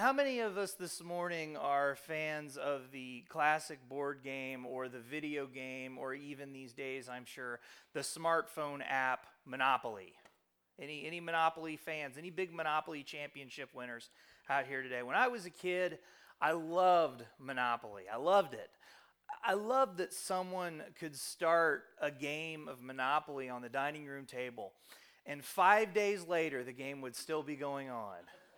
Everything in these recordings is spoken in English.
How many of us this morning are fans of the classic board game or the video game or even these days, I'm sure, the smartphone app Monopoly? Any Monopoly fans? Any big Monopoly championship winners out here today? When I was a kid, I loved Monopoly. I loved it. I loved that someone could start a game of Monopoly on the dining room table, and 5 days later, the game would still be going on.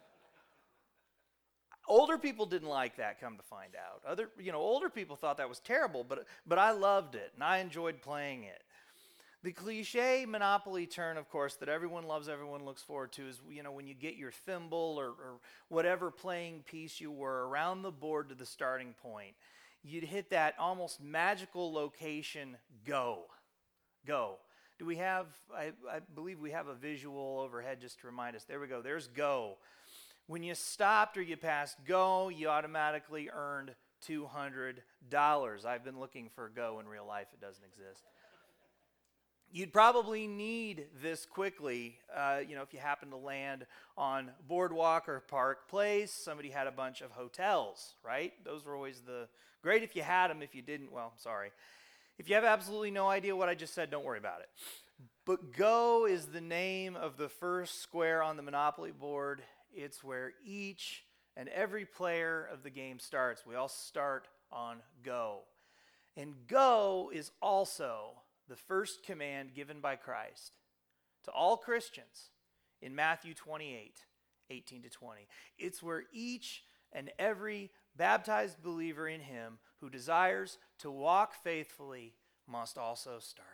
Older people didn't like that, come to find out. Older people thought that was terrible, but I loved it, and I enjoyed playing it. The cliche Monopoly turn, of course, that everyone loves, everyone looks forward to is, when you get your thimble or whatever playing piece you were around the board to the starting point, you'd hit that almost magical location, go. Go. Do we have, I believe we have a visual overhead just to remind us. There we go, there's go. When you stopped or you passed go, you automatically earned $200. I've been looking for go in real life. It doesn't exist. You'd probably need this quickly, if you happen to land on Boardwalk or Park Place. Somebody had a bunch of hotels, right? Those were always great if you had them. If you didn't, well, sorry. If you have absolutely no idea what I just said, don't worry about it. But go is the name of the first square on the Monopoly board. It's where each and every player of the game starts. We all start on go. And go is also the first command given by Christ to all Christians in Matthew 28:18-20. It's where each and every baptized believer in him who desires to walk faithfully must also start.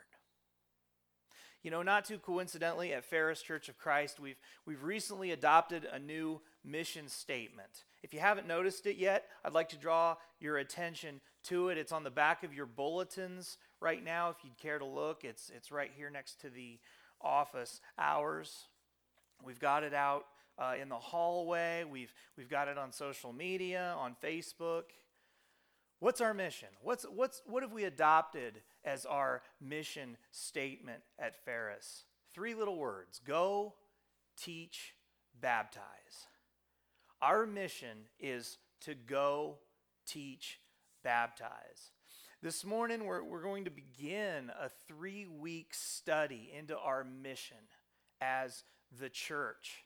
Not too coincidentally, at Ferris Church of Christ, we've recently adopted a new mission statement. If you haven't noticed it yet, I'd like to draw your attention to it. It's on the back of your bulletins right now. If you'd care to look, it's right here next to the office hours. We've got it out in the hallway. We've got it on social media, on Facebook. What's our mission? What have we adopted as our mission statement at Ferris? 3 little words: go, teach, baptize. Our mission is to go, teach, baptize. This morning we're going to begin a 3-week study into our mission as the church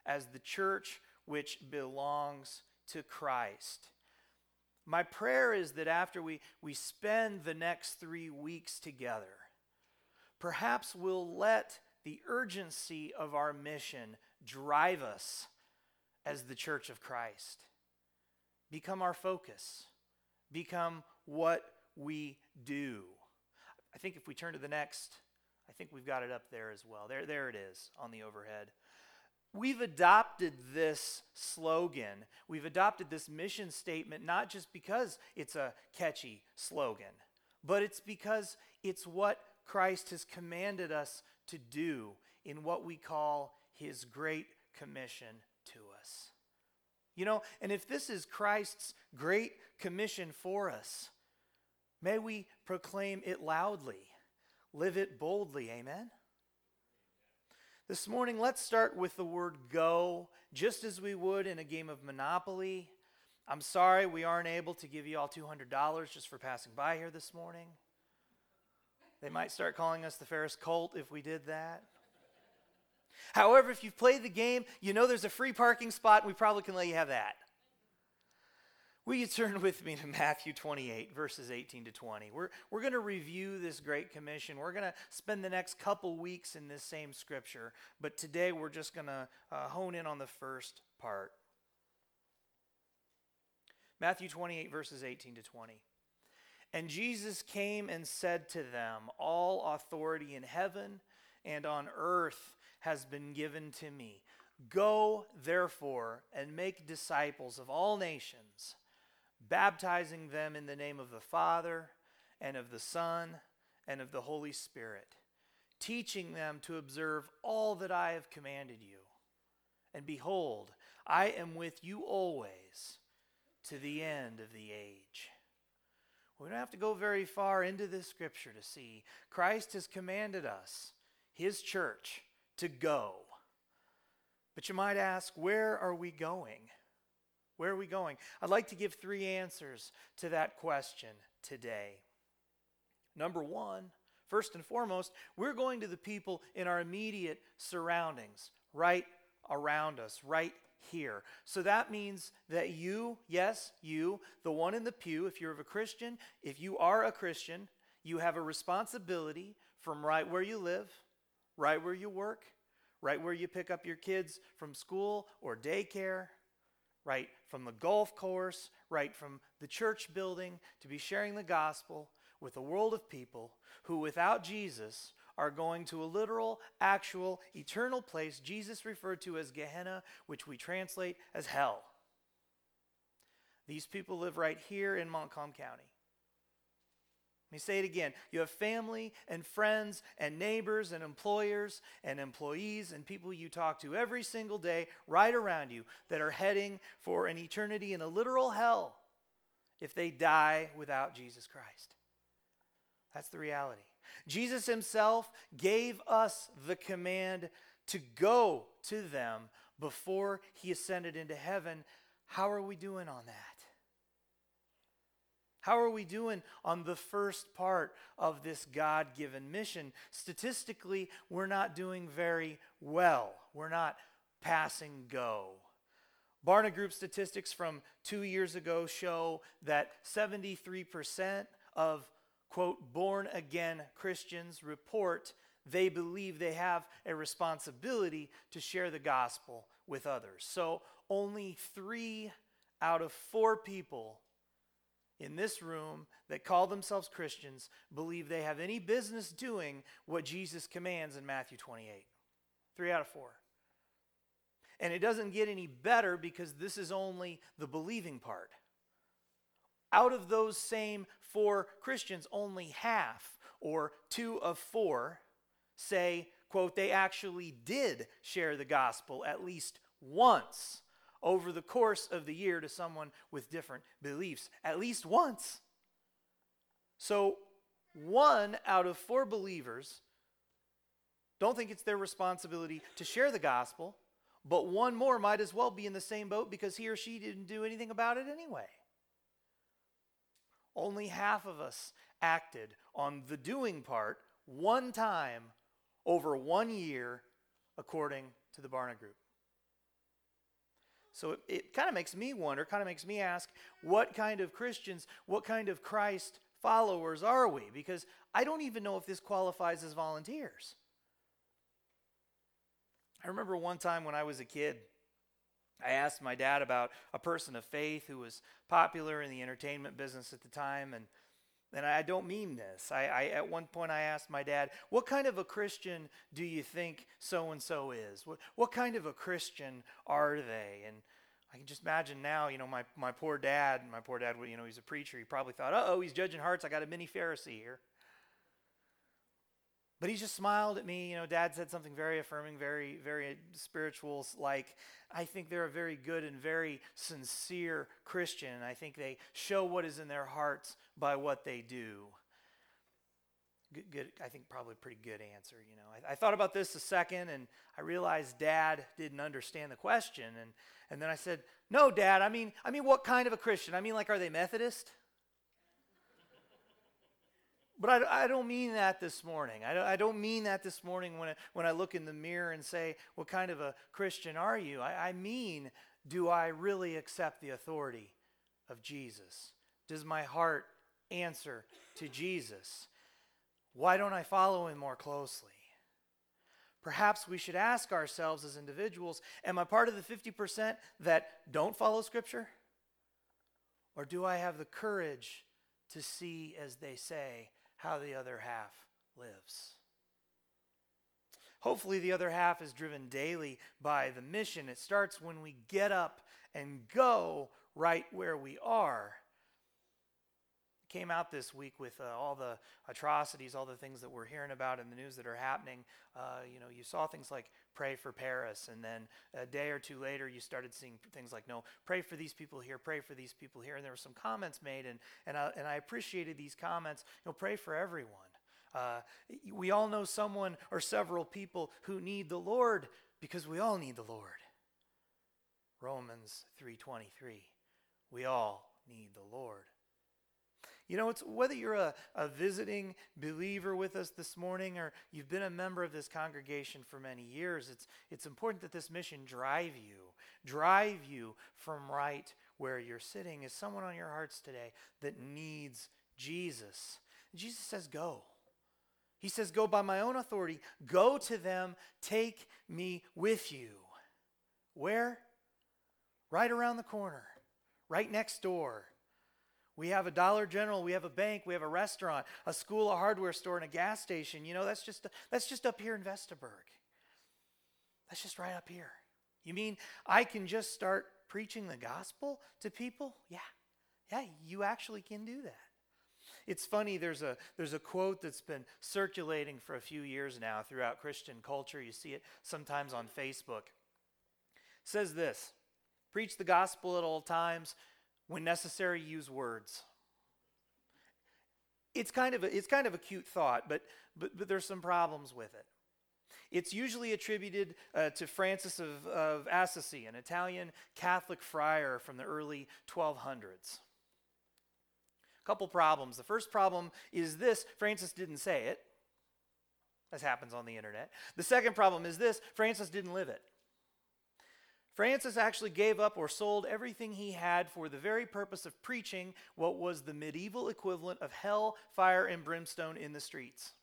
which belongs to Christ. My prayer is that after we spend the next 3 weeks together, perhaps we'll let the urgency of our mission drive us as the church of Christ. Become our focus. Become what we do. I think if we turn to the next, I think we've got it up there as well. There it is on the overhead. We've adopted this slogan, we've adopted this mission statement, not just because it's a catchy slogan, but it's because it's what Christ has commanded us to do in what we call his Great Commission to us. And if this is Christ's Great Commission for us, may we proclaim it loudly, live it boldly, amen? This morning, let's start with the word go, just as we would in a game of Monopoly. I'm sorry we aren't able to give you all $200 just for passing by here this morning. They might start calling us the Ferris Cult if we did that. However, if you've played the game, there's a free parking spot, and we probably can let you have that. Will you turn with me to Matthew 28, verses 18-20? We're going to review this Great Commission. We're going to spend the next couple weeks in this same scripture, but today we're just going to hone in on the first part. Matthew 28, verses 18-20. And Jesus came and said to them, all authority in heaven and on earth has been given to me. Go, therefore, and make disciples of all nations, baptizing them in the name of the Father and of the Son and of the Holy Spirit, teaching them to observe all that I have commanded you. And behold, I am with you always to the end of the age. We don't have to go very far into this scripture to see Christ has commanded us, his church, to go. But you might ask, where are we going? Where are we going? I'd like to give 3 answers to that question today. Number 1, first and foremost, we're going to the people in our immediate surroundings, right around us, right here. So that means that you, yes, you, the one in the pew, if you're a Christian, if you are a Christian, you have a responsibility from right where you live, right where you work, right where you pick up your kids from school or daycare, right from the golf course, right from the church building, to be sharing the gospel with a world of people who without Jesus are going to a literal, actual, eternal place Jesus referred to as Gehenna, which we translate as hell. These people live right here in Montcalm County. Let me say it again. You have family and friends and neighbors and employers and employees and people you talk to every single day right around you that are heading for an eternity in a literal hell if they die without Jesus Christ. That's the reality. Jesus himself gave us the command to go to them before he ascended into heaven. How are we doing on that? How are we doing on the first part of this God-given mission? Statistically, we're not doing very well. We're not passing go. Barna Group statistics from 2 years ago show that 73% of, quote, born-again Christians report they believe they have a responsibility to share the gospel with others. So only 3 out of 4 people in this room that call themselves Christians believe they have any business doing what Jesus commands in Matthew 28. 3 out of 4. And it doesn't get any better because this is only the believing part. Out of those same 4 Christians, only half, or 2 of 4, say, quote, they actually did share the gospel at least once over the course of the year to someone with different beliefs. At least once. So 1 out of 4 believers don't think it's their responsibility to share the gospel, but 1 more might as well be in the same boat because he or she didn't do anything about it anyway. Only half of us acted on the doing part 1 time over 1 year, according to the Barna Group. So it kind of makes me wonder, kind of makes me ask, what kind of Christians, what kind of Christ followers are we? Because I don't even know if this qualifies as volunteers. I remember one time when I was a kid, I asked my dad about a person of faith who was popular in the entertainment business at the time, and I don't mean this. I at one point I asked my dad, what kind of a Christian do you think so-and-so is? What kind of a Christian are they? And I can just imagine now, my poor dad, he's a preacher. He probably thought, uh-oh, he's judging hearts. I got a mini Pharisee here. But he just smiled at me. Dad said something very affirming, very, very spiritual, like, I think they're a very good and very sincere Christian. And I think they show what is in their hearts by what they do. Good, I think probably a pretty good answer. I thought about this a second, and I realized Dad didn't understand the question. And then I said, no, Dad, I mean, what kind of a Christian? I mean, like, are they Methodist? But I don't mean that this morning. I don't mean that this morning when I look in the mirror and say, what kind of a Christian are you? I mean, do I really accept the authority of Jesus? Does my heart answer to Jesus? Why don't I follow him more closely? Perhaps we should ask ourselves as individuals, am I part of the 50% that don't follow Scripture? Or do I have the courage to see, as they say, how the other half lives? Hopefully the other half is driven daily by the mission. It starts when we get up and go right where we are. It came out this week with all the atrocities, all the things that we're hearing about in the news that are happening. You saw things like pray for Paris, and then a day or two later you started seeing things like, no, pray for these people here, pray for these people here. And there were some comments made, and I appreciated these comments. Pray for everyone. We all know someone or several people who need the Lord because we all need the Lord. Romans 3:23. We all need the Lord. You know, it's whether you're a visiting believer with us this morning or you've been a member of this congregation for many years, it's important that this mission drive you from right where you're sitting. Is someone on your hearts today that needs Jesus? Jesus says, go. He says, go by my own authority. Go to them. Take me with you. Where? Right around the corner. Right next door. We have a Dollar General, we have a bank, we have a restaurant, a school, a hardware store, and a gas station. You know, that's just up here in Vestaburg. That's just right up here. You mean I can just start preaching the gospel to people? Yeah, you actually can do that. It's funny, there's a quote that's been circulating for a few years now throughout Christian culture. You see it sometimes on Facebook. It says this: preach the gospel at all times. When necessary, use words. It's kind of a cute thought, but there's some problems with it. It's usually attributed to Francis of Assisi, an Italian Catholic friar from the early 1200s. A couple problems. The first problem is this: Francis didn't say it. This happens on the internet. The second problem is this: Francis didn't live it. Francis actually gave up or sold everything he had for the very purpose of preaching what was the medieval equivalent of hell, fire, and brimstone in the streets.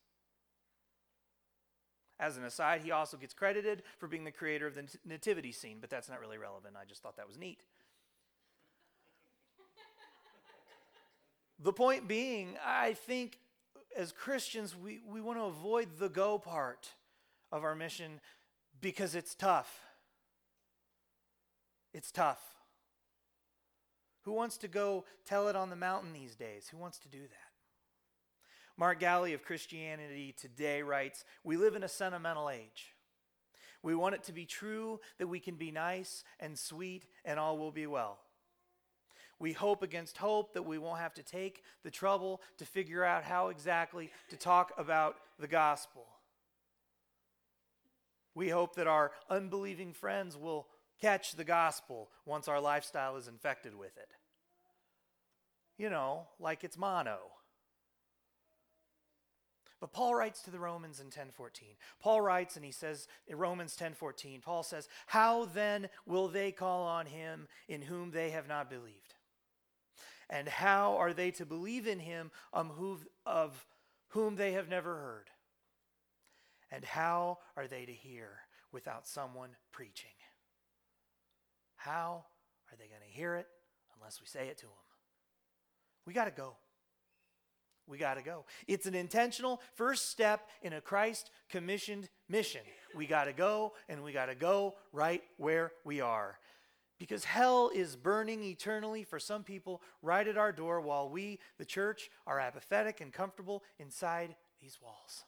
As an aside, he also gets credited for being the creator of the nativity scene, but that's not really relevant. I just thought that was neat. The point being, I think as Christians, we want to avoid the go part of our mission because it's tough. It's tough. Who wants to go tell it on the mountain these days? Who wants to do that? Mark Galli of Christianity Today writes, we live in a sentimental age. We want it to be true that we can be nice and sweet and all will be well. We hope against hope that we won't have to take the trouble to figure out how exactly to talk about the gospel. We hope that our unbelieving friends will catch the gospel once our lifestyle is infected with it. You know, like it's mono. But Paul writes to the Romans in 10:14. Paul writes and he says in Romans 10:14, Paul says, how then will they call on him in whom they have not believed? And how are they to believe in him of whom they have never heard? And how are they to hear without someone preaching? How are they going to hear it unless we say it to them? We got to go. We got to go. It's an intentional first step in a Christ-commissioned mission. We got to go, and we got to go right where we are. Because hell is burning eternally for some people right at our door while we, the church, are apathetic and comfortable inside these walls.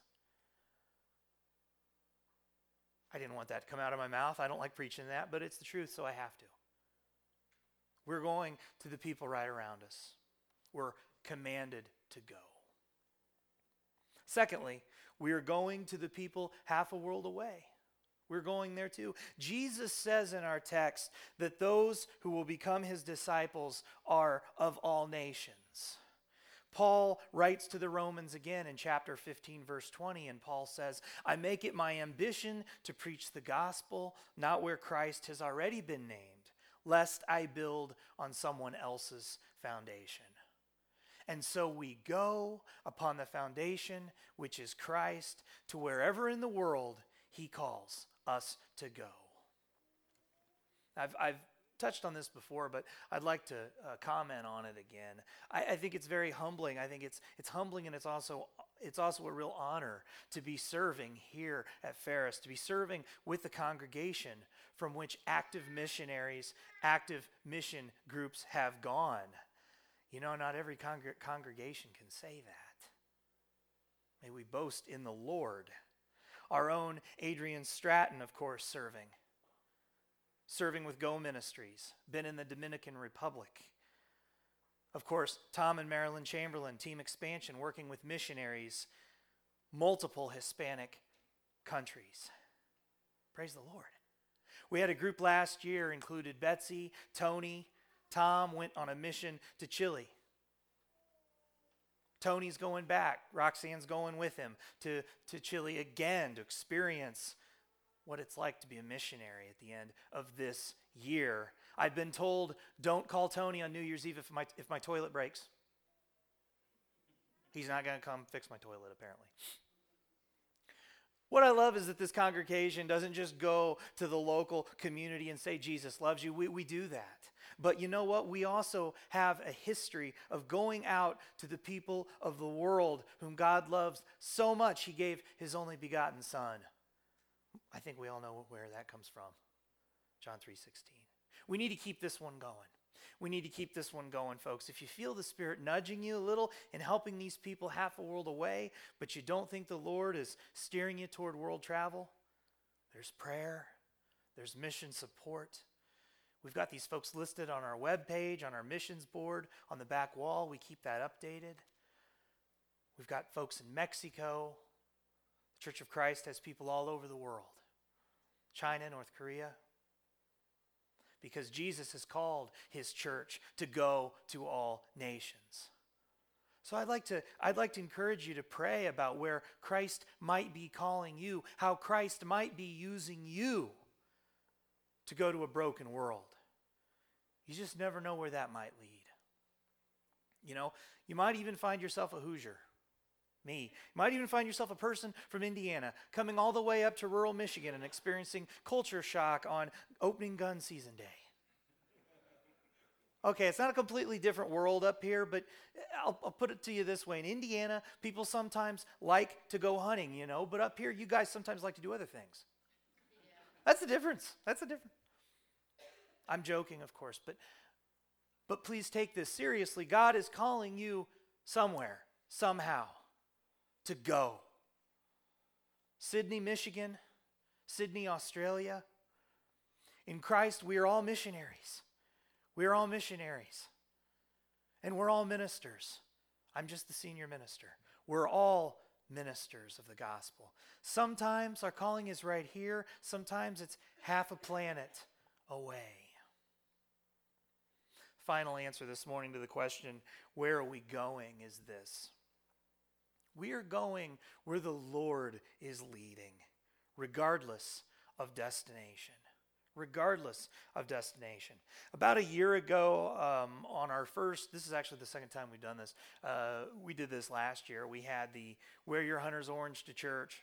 I didn't want that to come out of my mouth. I don't like preaching that, but it's the truth, so I have to. We're going to the people right around us. We're commanded to go. Secondly, we are going to the people half a world away. We're going there too. Jesus says in our text that those who will become his disciples are of all nations. Paul writes to the Romans again in chapter 15, verse 20, and Paul says, I make it my ambition to preach the gospel, not where Christ has already been named, lest I build on someone else's foundation. And so we go upon the foundation, which is Christ, to wherever in the world he calls us to go. I've touched on this before, but I'd like to comment on it again. I think it's very humbling. I think it's humbling, and it's also a real honor to be serving here at Ferris, to be serving with the congregation from which active missionaries, active mission groups have gone. You know, not every congregation can say that. May we boast in the Lord. Our own Adrian Stratton, of course, serving with Go Ministries, been in the Dominican Republic. Of course, Tom and Marilyn Chamberlain, Team Expansion, working with missionaries, multiple Hispanic countries. Praise the Lord. We had a group last year, included Betsy, Tony, Tom went on a mission to Chile. Tony's going back. Roxanne's going with him to Chile again to experience what it's like to be a missionary at the end of this year. I've been told, don't call Tony on New Year's Eve if my toilet breaks. He's not going to come fix my toilet, apparently. What I love is that this congregation doesn't just go to the local community and say, Jesus loves you. We do that. But you know what? We also have a history of going out to the people of the world whom God loves so much, he gave his only begotten Son. I think we all know where that comes from. John 3:16. We need to keep this one going. We need to keep this one going, folks. If you feel the Spirit nudging you a little and helping these people half a world away, but you don't think the Lord is steering you toward world travel, there's prayer, there's mission support. We've got these folks listed on our webpage, on our missions board, on the back wall. We keep that updated. We've got folks in Mexico. The Church of Christ has people all over the world. China, North Korea. Because Jesus has called his church to go to all nations. So I'd like to encourage you to pray about where Christ might be calling you, how Christ might be using you to go to a broken world. You just never know where that might lead. You know, you might even find yourself a Hoosier. Me. You might even find yourself a person from Indiana coming all the way up to rural Michigan and experiencing culture shock on opening gun season day. Okay, it's not a completely different world up here, but I'll put it to you this way. In Indiana, people sometimes like to go hunting, you know, but up here, you guys sometimes like to do other things. That's the difference. That's the difference. I'm joking, of course, but please take this seriously. God is calling you somewhere, somehow, to go. Sydney, Michigan, Sydney, Australia. In Christ, we are all missionaries. We are all missionaries. And we're all ministers. I'm just the senior minister. We're all ministers of the gospel. Sometimes our calling is right here. Sometimes it's half a planet away. Final answer this morning to the question, where are we going, is this. We are going where the Lord is leading, regardless of destination. Regardless of destination. About a year ago, on our first, this is actually the second time we've done this. We did this last year. We had the Wear Your Hunter's Orange to Church.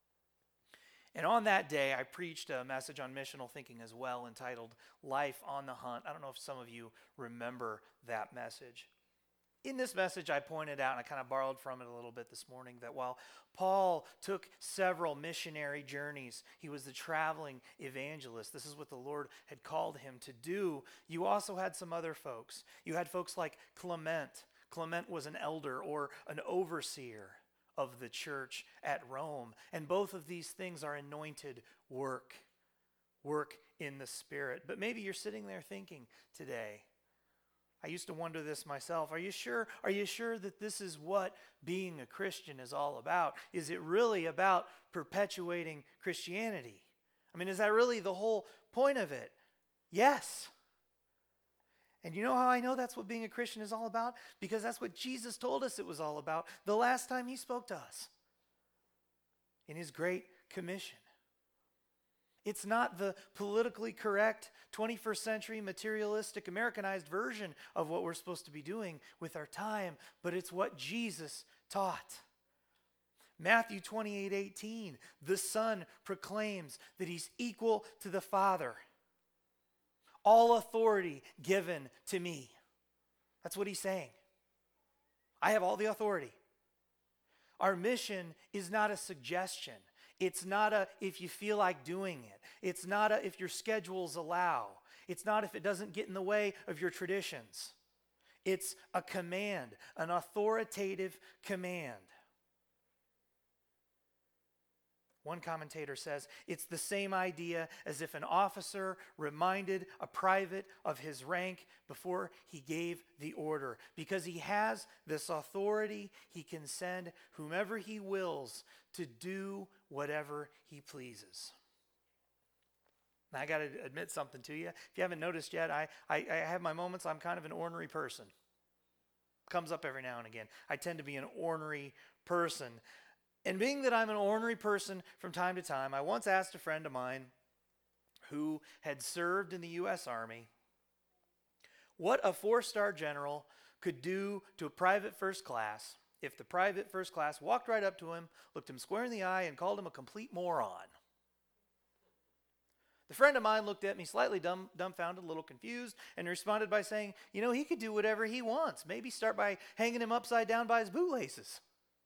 And on that day, I preached a message on missional thinking as well, entitled Life on the Hunt. I don't know if some of you remember that message. In this message, I pointed out, and I kind of borrowed from it a little bit this morning, that while Paul took several missionary journeys, he was the traveling evangelist. This is what the Lord had called him to do. You also had some other folks. You had folks like Clement. Clement was an elder or an overseer of the church at Rome. And both of these things are anointed work in the Spirit. But maybe you're sitting there thinking today, I used to wonder this myself. Are you sure that this is what being a Christian is all about? Is it really about perpetuating Christianity? I mean, is that really the whole point of it? Yes. And you know how I know that's what being a Christian is all about? Because that's what Jesus told us it was all about the last time he spoke to us in his Great Commission. It's not the politically correct 21st century materialistic Americanized version of what we're supposed to be doing with our time, but it's what Jesus taught. Matthew 28:18, the Son proclaims that he's equal to the Father. All authority given to me. That's what he's saying. I have all the authority. Our mission is not a suggestion. It's not a if you feel like doing it. It's not a if your schedules allow. It's not if it doesn't get in the way of your traditions. It's a command, an authoritative command. One commentator says, it's the same idea as if an officer reminded a private of his rank before he gave the order. Because he has this authority, he can send whomever he wills to do whatever he pleases. And I got to admit something to you. If you haven't noticed yet, I have my moments. I'm kind of an ornery person. Comes up every now and again. I tend to be an ornery person. And being that I'm an ornery person from time to time, I once asked a friend of mine who had served in the U.S. Army what a 4-star general could do to a private first class if the private first class walked right up to him, looked him square in the eye, and called him a complete moron. The friend of mine looked at me slightly dumbfounded, a little confused, and responded by saying, he could do whatever he wants. Maybe start by hanging him upside down by his bootlaces.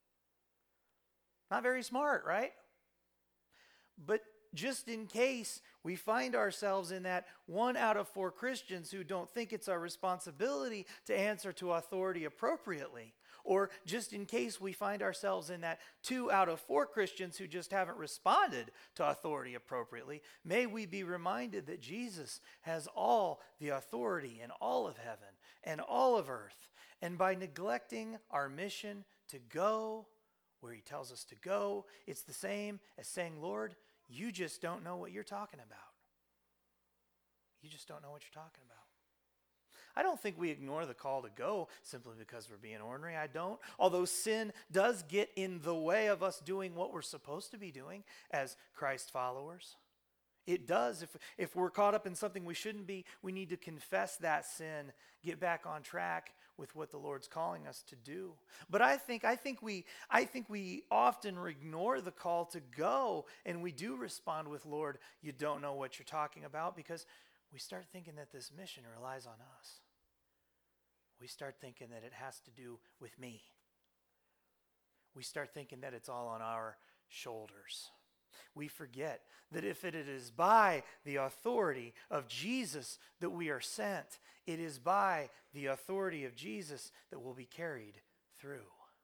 Not very smart, right? But just in case we find ourselves in that 1 out of 4 Christians who don't think it's our responsibility to answer to authority appropriately, or just in case we find ourselves in that 2 out of 4 Christians who just haven't responded to authority appropriately, may we be reminded that Jesus has all the authority in all of heaven and all of earth. And by neglecting our mission to go where he tells us to go, it's the same as saying, Lord, you just don't know what you're talking about. You just don't know what you're talking about. I don't think we ignore the call to go simply because we're being ornery. I don't. Although sin does get in the way of us doing what we're supposed to be doing as Christ followers. It does. If we're caught up in something we shouldn't be, we need to confess that sin, get back on track with what the Lord's calling us to do. But I think we often ignore the call to go, and we do respond with, Lord, you don't know what you're talking about, because we start thinking that this mission relies on us. We start thinking that it has to do with me. We start thinking that it's all on our shoulders. We forget that if it is by the authority of Jesus that we are sent, it is by the authority of Jesus that we'll be carried through.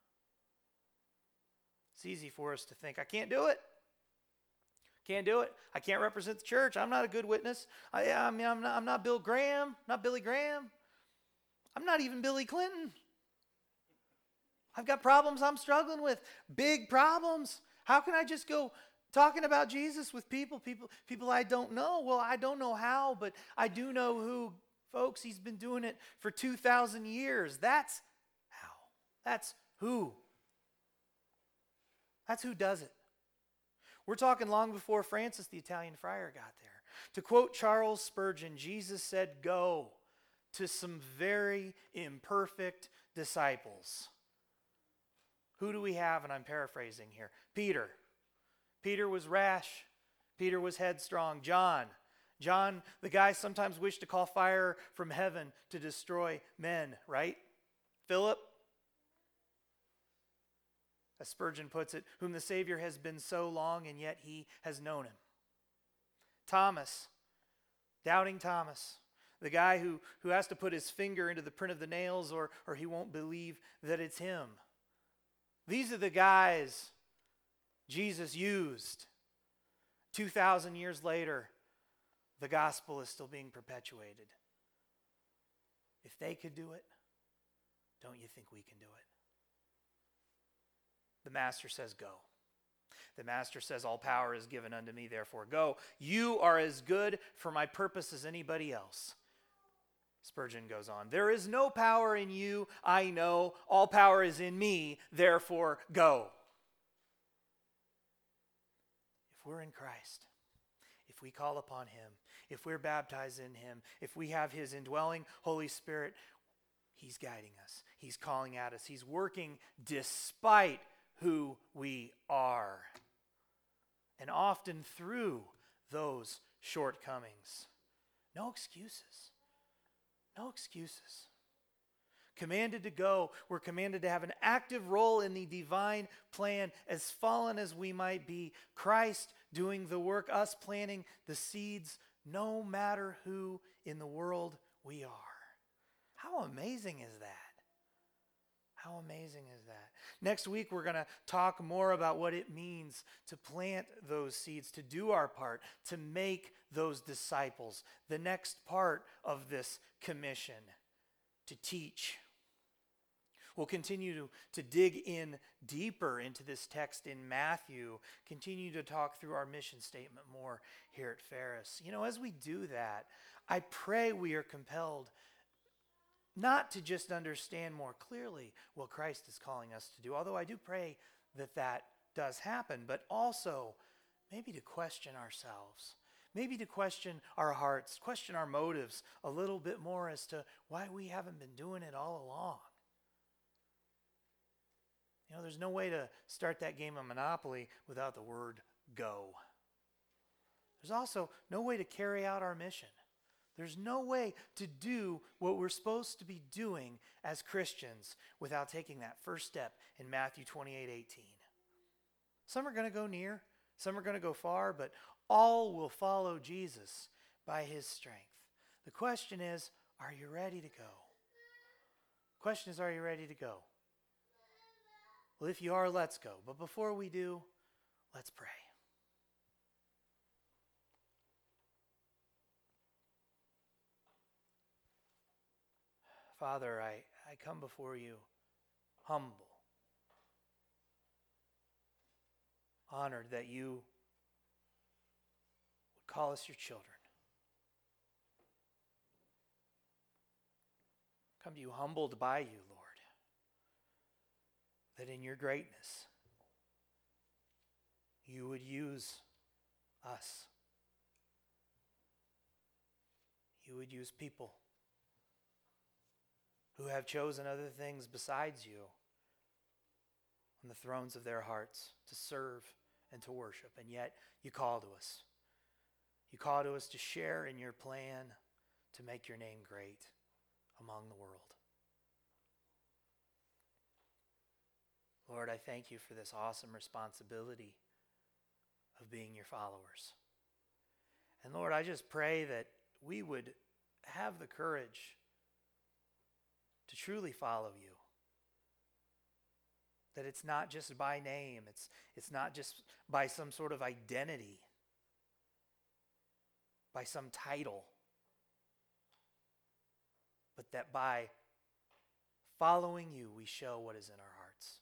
It's easy for us to think, I can't do it. Can't do it. I can't represent the church. I'm not a good witness. I'm not Bill Graham, not Billy Graham. I'm not even Billy Clinton. I've got problems I'm struggling with, big problems. How can I just go talking about Jesus with people I don't know? Well, I don't know how, but I do know who. Folks, he's been doing it for 2,000 years. That's how. That's who. That's who does it. We're talking long before Francis the Italian friar got there. To quote Charles Spurgeon, Jesus said, "Go," to some very imperfect disciples. Who do we have? And I'm paraphrasing here. Peter. Peter was rash. Peter was headstrong. John, the guy sometimes wished to call fire from heaven to destroy men, right? Philip, as Spurgeon puts it, whom the Savior has been so long, and yet he has known him. Thomas, doubting Thomas, the guy who has to put his finger into the print of the nails or he won't believe that it's him. These are the guys Jesus used. 2,000 years later, the gospel is still being perpetuated. If they could do it, don't you think we can do it? The master says, go. The master says, all power is given unto me, therefore go. You are as good for my purpose as anybody else. Spurgeon goes on, there is no power in you, I know. All power is in me, therefore go. If we're in Christ, if we call upon him, if we're baptized in him, if we have his indwelling Holy Spirit, he's guiding us. He's calling at us. He's working despite who we are. And often through those shortcomings. No excuses. No excuses. Commanded to go, we're commanded to have an active role in the divine plan, as fallen as we might be. Christ doing the work, us planting the seeds, no matter who in the world we are. How amazing is that? How amazing is that? Next week, we're going to talk more about what it means to plant those seeds, to do our part, to make those disciples. The next part of this commission, to teach. We'll continue to dig in deeper into this text in Matthew, continue to talk through our mission statement more here at Ferris. As we do that, I pray we are compelled not to just understand more clearly what Christ is calling us to do, although I do pray that does happen, but also maybe to question ourselves, maybe to question our hearts, question our motives a little bit more as to why we haven't been doing it all along. There's no way to start that game of Monopoly without the word go. There's also no way to carry out our mission. There's no way to do what we're supposed to be doing as Christians without taking that first step in Matthew 28:18. Some are going to go near, some are going to go far, but all will follow Jesus by his strength. The question is, are you ready to go? The question is, are you ready to go? Well, if you are, let's go. But before we do, let's pray. Father, I come before you humble, honored that you would call us your children. Come to you humbled by you, Lord, that in your greatness you would use us. You would use people who have chosen other things besides you on the thrones of their hearts to serve and to worship. And yet you call to us. You call to us to share in your plan to make your name great among the world. Lord, I thank you for this awesome responsibility of being your followers. And Lord, I just pray that we would have the courage to truly follow you. That it's not just by name, it's not just by some sort of identity, by some title, but that by following you, we show what is in our hearts.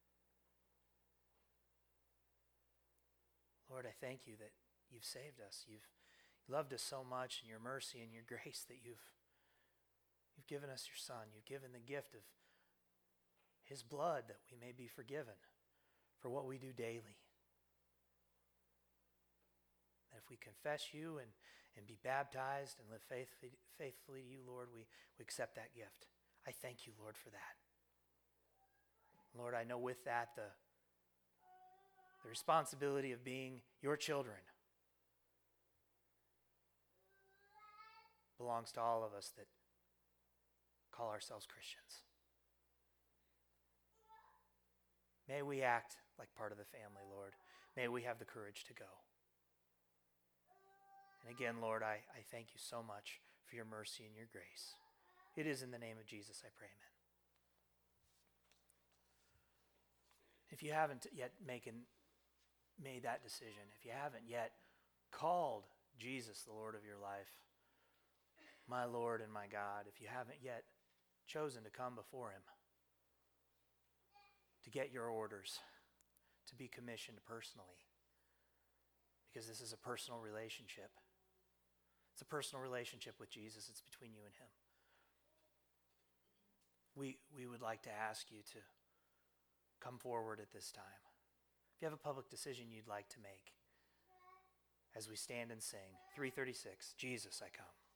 Lord, I thank you that you've saved us. You've loved us so much in your mercy and your grace that you've given us your Son. You've given the gift of his blood that we may be forgiven for what we do daily. That if we confess you and be baptized and live faithfully to you, Lord, we accept that gift. I thank you, Lord, for that. Lord, I know with that the responsibility of being your children belongs to all of us that call ourselves Christians. May we act like part of the family, Lord. May we have the courage to go. And again, Lord, I thank you so much for your mercy and your grace. It is in the name of Jesus I pray, amen. If you haven't yet made that decision, if you haven't yet called Jesus the Lord of your life, my Lord and my God, if you haven't yet chosen to come before him, to get your orders, to be commissioned personally, because this is a personal relationship. It's a personal relationship with Jesus. It's between you and him. We would like to ask you to come forward at this time. If you have a public decision you'd like to make, as we stand and sing, 336, Jesus, I come.